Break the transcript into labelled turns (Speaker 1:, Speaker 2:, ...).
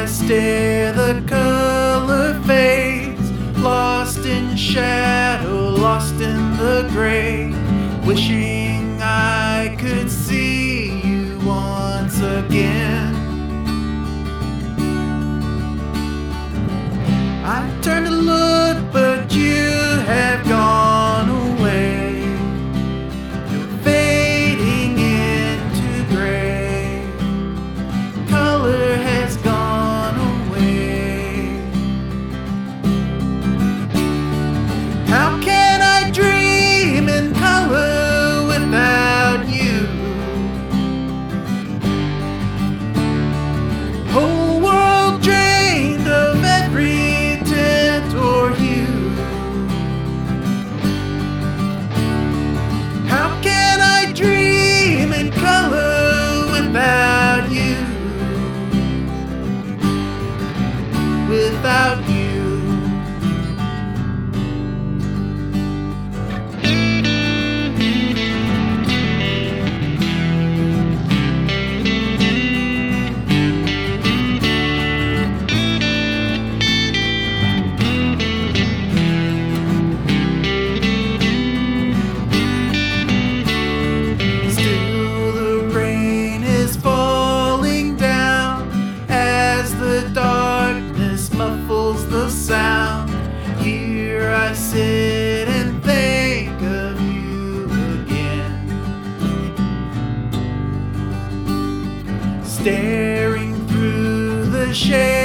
Speaker 1: I stare, the color fades, lost in shadow, lost in the gray, wishing I could see you once again. I turn to look, but you have gone away. You're fading into gray. Color has gone away. How can I dream in color without you? Whole world drained of every or hue. How can I dream in color without you? Without you. Muffles the sound. Here I sit and think of you again, staring through the shade.